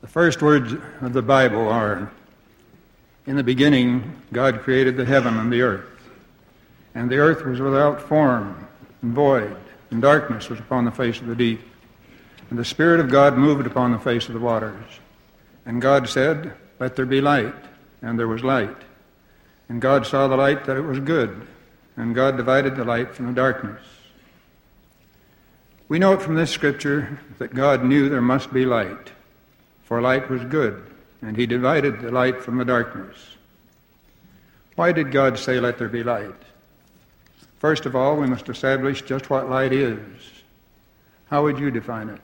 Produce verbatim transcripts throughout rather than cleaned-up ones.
The first words of the Bible are, "In the beginning, God created the heaven and the earth. And the earth was without form and void, and darkness was upon the face of the deep. And the Spirit of God moved upon the face of the waters. And God said, 'Let there be light.' And there was light. And God saw the light that it was good. And God divided the light from the darkness." We note from this scripture that God knew there must be light, for light was good, and he divided the light from the darkness. Why did God say, "Let there be light"? First of all, we must establish just what light is. How would you define it?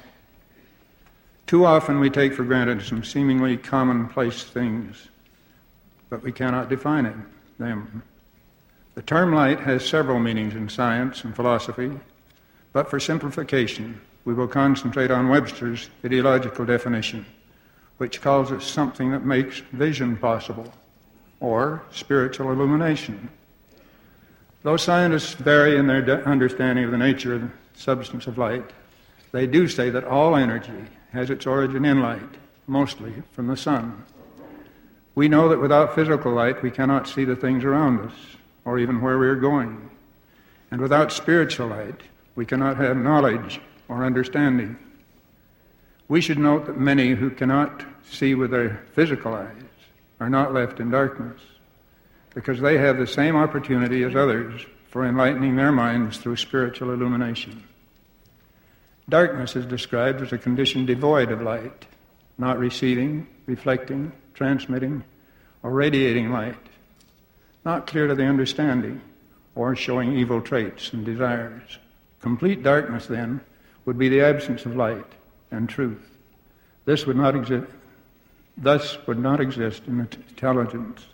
Too often we take for granted some seemingly commonplace things, but we cannot define it, them. The term light has several meanings in science and philosophy, but for simplification, we will concentrate on Webster's ideological definition, which calls it something that makes vision possible, or spiritual illumination. Though scientists vary in their de- understanding of the nature of the substance of light, they do say that all energy has its origin in light, mostly from the sun. We know that without physical light, we cannot see the things around us, or even where we are going. And without spiritual light, we cannot have knowledge or understanding. We should note that many who cannot see with their physical eyes are not left in darkness, because they have the same opportunity as others for enlightening their minds through spiritual illumination. Darkness is described as a condition devoid of light, not receiving, reflecting, transmitting, or radiating light, not clear to the understanding, or showing evil traits and desires. Complete darkness, then, would be the absence of light and truth. This would not exist, thus would not exist in intelligence.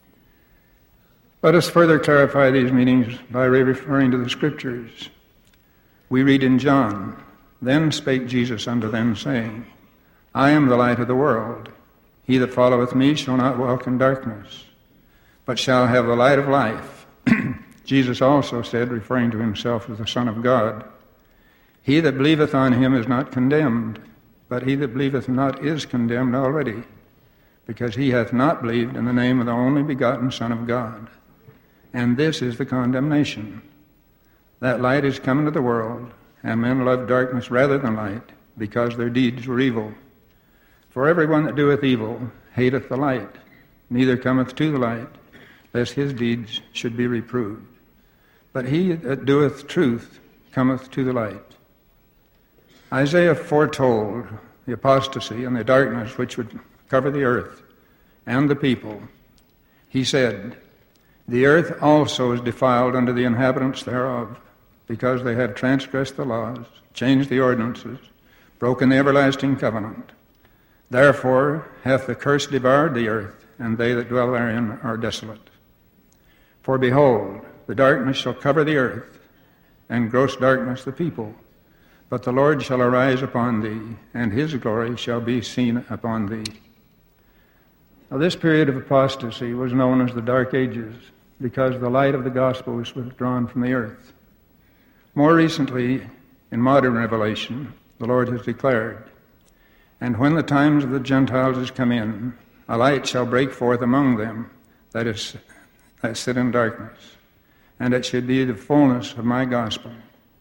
Let us further clarify these meanings by referring to the Scriptures. We read in John, "Then spake Jesus unto them, saying, I am the light of the world. He that followeth me shall not walk in darkness, but shall have the light of life." Jesus also said, referring to himself as the Son of God, "He that believeth on him is not condemned, but he that believeth not is condemned already, because he hath not believed in the name of the only begotten Son of God. And this is the condemnation, that light is come into the world, and men love darkness rather than light, because their deeds were evil. For every one that doeth evil hateth the light, neither cometh to the light, lest his deeds should be reproved. But he that doeth truth cometh to the light." Isaiah foretold the apostasy and the darkness which would cover the earth and the people. He said, "The earth also is defiled unto the inhabitants thereof, because they have transgressed the laws, changed the ordinances, broken the everlasting covenant. Therefore hath the curse devoured the earth, and they that dwell therein are desolate. For behold, the darkness shall cover the earth, and gross darkness the people. But the Lord shall arise upon thee, and his glory shall be seen upon thee." Now, this period of apostasy was known as the Dark Ages, because the light of the gospel was withdrawn from the earth. More recently, in modern revelation, the Lord has declared, "And when the times of the Gentiles is come in, a light shall break forth among them that is that sit in darkness, and it should be the fullness of my gospel."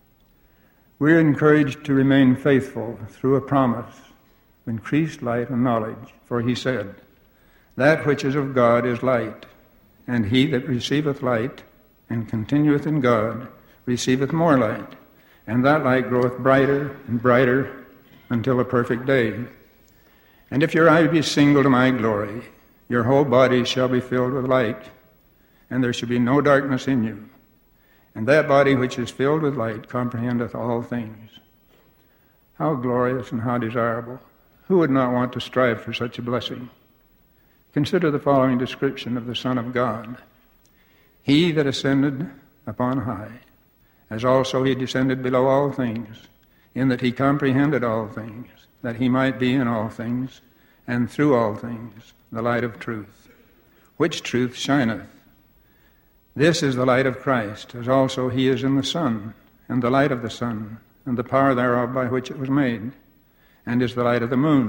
We are encouraged to remain faithful through a promise of increased light and knowledge, for he said, "That which is of God is light, and he that receiveth light and continueth in God receiveth more light, and that light groweth brighter and brighter until the perfect day. And if your eye be single to my glory, your whole body shall be filled with light, and there shall be no darkness in you. And that body which is filled with light comprehendeth all things." How glorious and how desirable. Who would not want to strive for such a blessing? Consider the following description of the Son of God. "He that ascended upon high, as also he descended below all things, in that he comprehended all things, that he might be in all things, and through all things, the light of truth, which truth shineth. This is the light of Christ, as also he is in the sun, and the light of the sun, and the power thereof by which it was made, and is the light of the moon,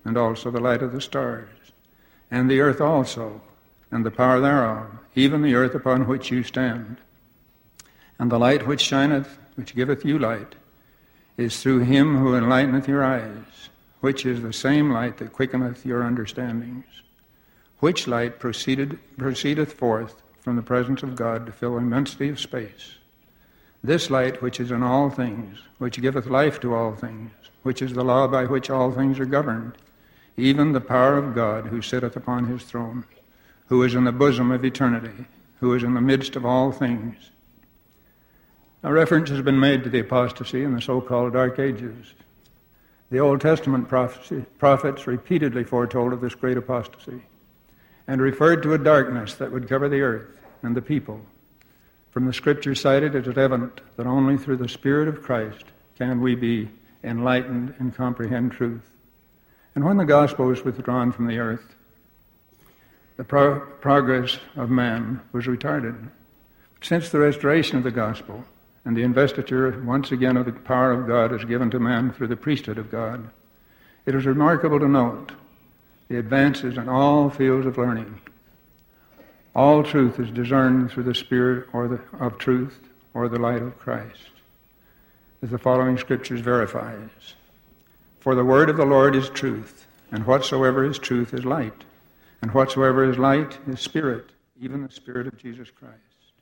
and also the light of the stars, and the earth also, and the power thereof, even the earth upon which you stand. And the light which shineth, which giveth you light, is through him who enlighteneth your eyes, which is the same light that quickeneth your understandings, which light proceeded, proceedeth forth from the presence of God to fill immensity of space. This light which is in all things, which giveth life to all things, which is the law by which all things are governed, even the power of God who sitteth upon his throne, who is in the bosom of eternity, who is in the midst of all things. A reference has been made to the apostasy in the so-called Dark Ages. The Old Testament prophecy, prophets repeatedly foretold of this great apostasy and referred to a darkness that would cover the earth and the people. From the scripture cited, it is evident that only through the Spirit of Christ can we be enlightened and comprehend truth. And when the gospel was withdrawn from the earth, the pro- progress of man was retarded. Since the restoration of the gospel and the investiture once again of the power of God is given to man through the priesthood of God, it is remarkable to note the advances in all fields of learning. All truth is discerned through the Spirit or the, of truth or the light of Christ, as the following scriptures verifies. For the word of the Lord is truth, and whatsoever is truth is light, and whatsoever is light is spirit, even the Spirit of Jesus Christ.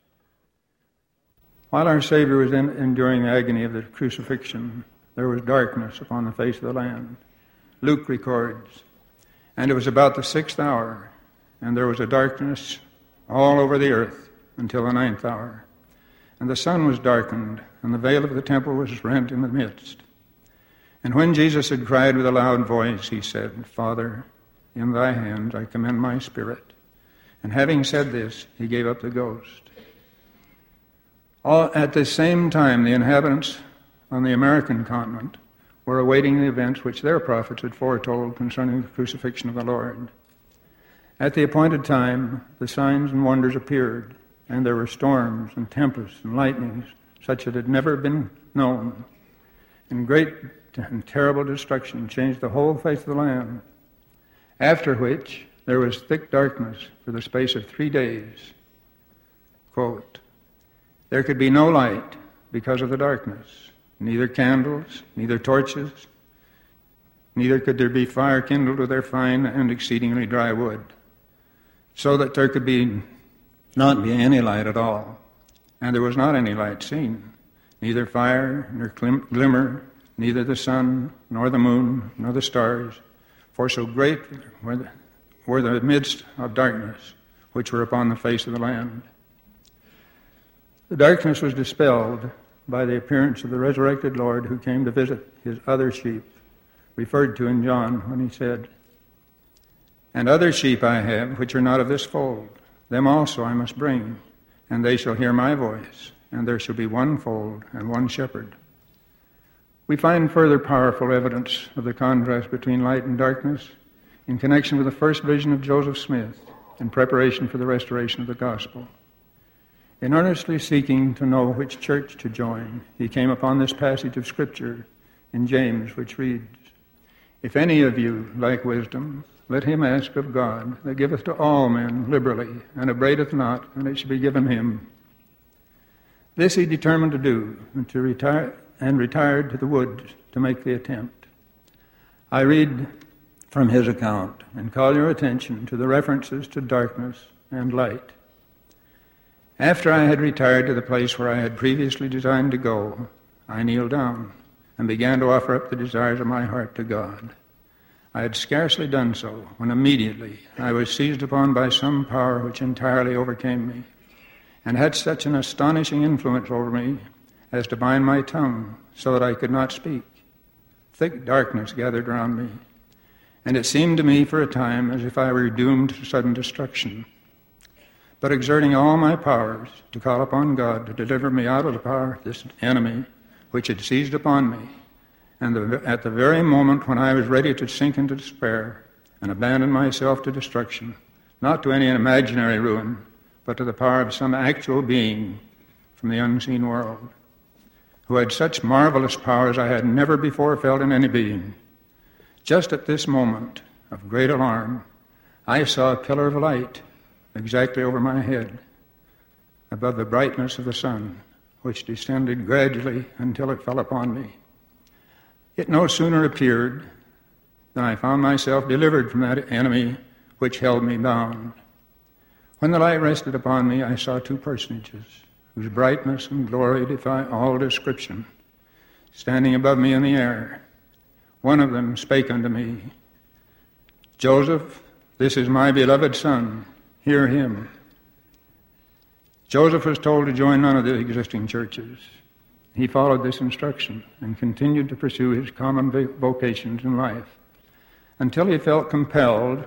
While our Savior was in, enduring the agony of the crucifixion, there was darkness upon the face of the land. Luke records, and it was about the sixth hour, and there was a darkness all over the earth until the ninth hour. And the sun was darkened, and the veil of the temple was rent in the midst. And when Jesus had cried with a loud voice, he said, Father, in thy hands I commend my spirit. And having said this, he gave up the ghost. All, at the same time, the inhabitants on the American continent were awaiting the events which their prophets had foretold concerning the crucifixion of the Lord. At the appointed time, the signs and wonders appeared, and there were storms and tempests and lightnings, such as had never been known. And great and terrible destruction changed the whole face of the land, after which there was thick darkness for the space of three days. Quote, there could be no light because of the darkness, neither candles, neither torches, neither could there be fire kindled with their fine and exceedingly dry wood, so that there could be not be any light at all. And there was not any light seen, neither fire nor glim- glimmer, neither the sun, nor the moon, nor the stars, for so great were the, were the midst of darkness which were upon the face of the land. The darkness was dispelled by the appearance of the resurrected Lord who came to visit his other sheep, referred to in John when he said, And other sheep I have which are not of this fold, them also I must bring, and they shall hear my voice, and there shall be one fold and one shepherd. We find further powerful evidence of the contrast between light and darkness in connection with the first vision of Joseph Smith in preparation for the restoration of the gospel. In earnestly seeking to know which church to join, he came upon this passage of Scripture in James, which reads, If any of you lack wisdom, let him ask of God, that giveth to all men liberally, and upbraideth not, and it shall be given him. This he determined to do, and to retire, and retired to the woods to make the attempt. I read from his account, and call your attention to the references to darkness and light. After I had retired to the place where I had previously designed to go, I kneeled down and began to offer up the desires of my heart to God. I had scarcely done so when immediately I was seized upon by some power which entirely overcame me and had such an astonishing influence over me as to bind my tongue so that I could not speak. Thick darkness gathered round me, and it seemed to me for a time as if I were doomed to sudden destruction. But exerting all my powers to call upon God to deliver me out of the power of this enemy which had seized upon me, and the, at the very moment when I was ready to sink into despair and abandon myself to destruction, not to any imaginary ruin, but to the power of some actual being from the unseen world, who had such marvelous powers I had never before felt in any being, Just at this moment of great alarm, I saw a pillar of light exactly over my head, above the brightness of the sun, which descended gradually until it fell upon me. It no sooner appeared than I found myself delivered from that enemy which held me bound. When the light rested upon me, I saw two personages, whose brightness and glory defy all description, standing above me in the air. One of them spake unto me, Joseph, this is my beloved son, hear him. Joseph was told to join none of the existing churches. He followed this instruction and continued to pursue his common vocations in life until he felt compelled,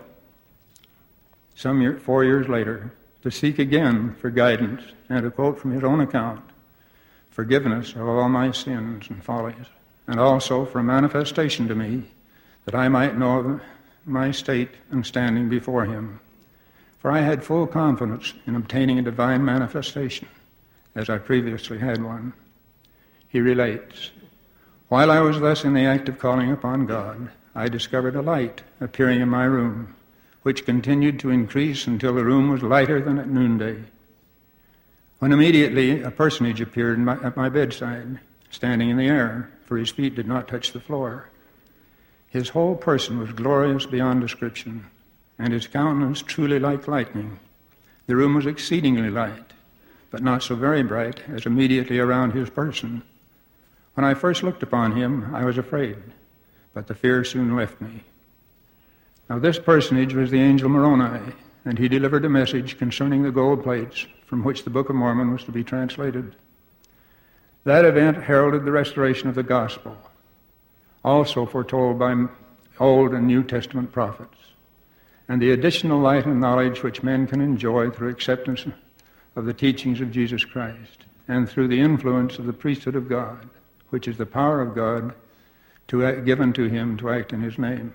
some year, four years later, to seek again for guidance and to quote from his own account, forgiveness of all my sins and follies, and also for a manifestation to me that I might know of my state and standing before him. For I had full confidence in obtaining a divine manifestation, as I previously had one. He relates, while I was thus in the act of calling upon God, I discovered a light appearing in my room, which continued to increase until the room was lighter than at noonday, when immediately a personage appeared my, at my bedside, standing in the air, for his feet did not touch the floor. His whole person was glorious beyond description, and his countenance truly like lightning. The room was exceedingly light, but not so very bright as immediately around his person. When I first looked upon him, I was afraid, but the fear soon left me. Now this personage was the angel Moroni, and he delivered a message concerning the gold plates from which the Book of Mormon was to be translated. That event heralded the restoration of the gospel, also foretold by Old and New Testament prophets, and the additional light and knowledge which men can enjoy through acceptance of the teachings of Jesus Christ and through the influence of the priesthood of God, which is the power of God to act, given to him to act in his name.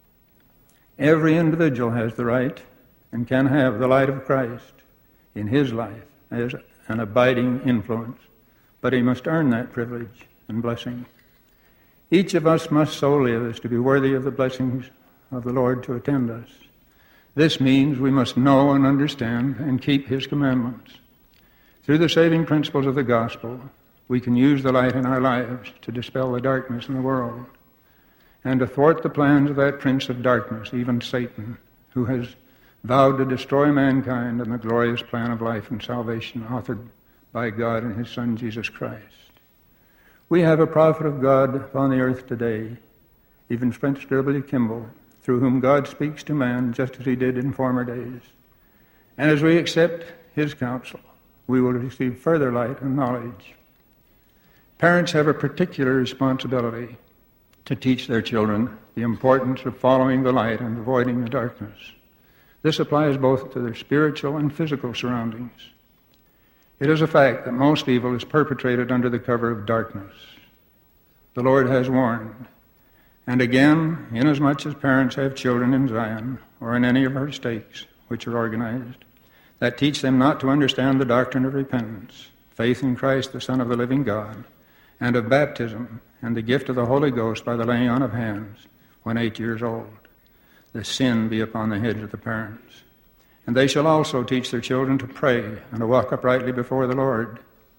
Every individual has the right and can have the light of Christ in his life as an abiding influence, but he must earn that privilege and blessing. Each of us must so live as to be worthy of the blessings of the Lord to attend us. This means we must know and understand and keep his commandments. Through the saving principles of the gospel, we can use the light in our lives to dispel the darkness in the world and to thwart the plans of that prince of darkness, even Satan, who has vowed to destroy mankind and the glorious plan of life and salvation authored by God and his Son, Jesus Christ. We have a prophet of God upon the earth today, even Spencer W. Kimball, through whom God speaks to man just as he did in former days. And as we accept his counsel, we will receive further light and knowledge. Parents have a particular responsibility to teach their children the importance of following the light and avoiding the darkness. This applies both to their spiritual and physical surroundings. It is a fact that most evil is perpetrated under the cover of darkness. The Lord has warned. And again, inasmuch as parents have children in Zion or in any of our states which are organized, that teach them not to understand the doctrine of repentance, faith in Christ, the Son of the living God, and of baptism and the gift of the Holy Ghost by the laying on of hands when eight years old. The sin be upon the heads of the parents. And they shall also teach their children to pray and to walk uprightly before the Lord.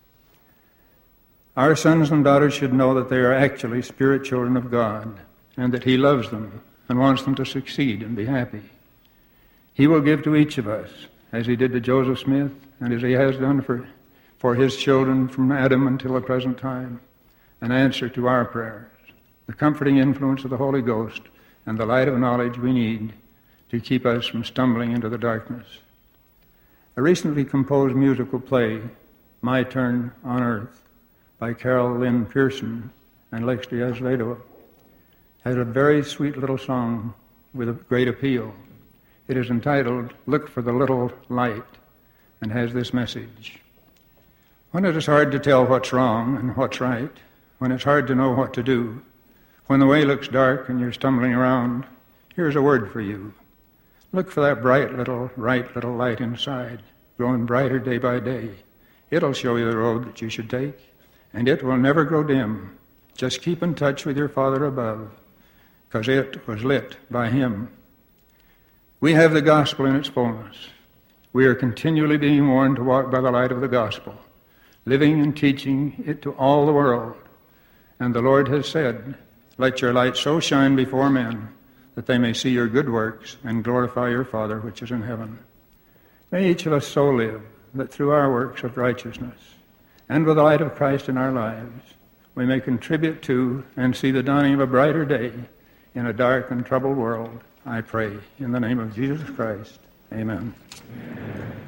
Our sons and daughters should know that they are actually spirit children of God, and that he loves them and wants them to succeed and be happy. He will give to each of us, as he did to Joseph Smith, and as he has done for, for his children from Adam until the present time, an answer to our prayers, the comforting influence of the Holy Ghost, and the light of knowledge we need to keep us from stumbling into the darkness. A recently composed musical play, My Turn on Earth, by Carol Lynn Pearson and Lexi Azevedo, has a very sweet little song with a great appeal. It is entitled, Look for the Little Light, and has this message. When it is hard to tell what's wrong and what's right, when it's hard to know what to do, when the way looks dark and you're stumbling around, here's a word for you. Look for that bright little, right little light inside, growing brighter day by day. It'll show you the road that you should take, and it will never grow dim. Just keep in touch with your Father above. because it was lit by him. We have the gospel in its fullness. We are continually being warned to walk by the light of the gospel, living and teaching it to all the world. And the Lord has said, "Let your light so shine before men that they may see your good works and glorify your Father which is in heaven." May each of us so live that through our works of righteousness and with the light of Christ in our lives, we may contribute to and see the dawning of a brighter day in a dark and troubled world. I pray in the name of Jesus Christ. Amen. Amen.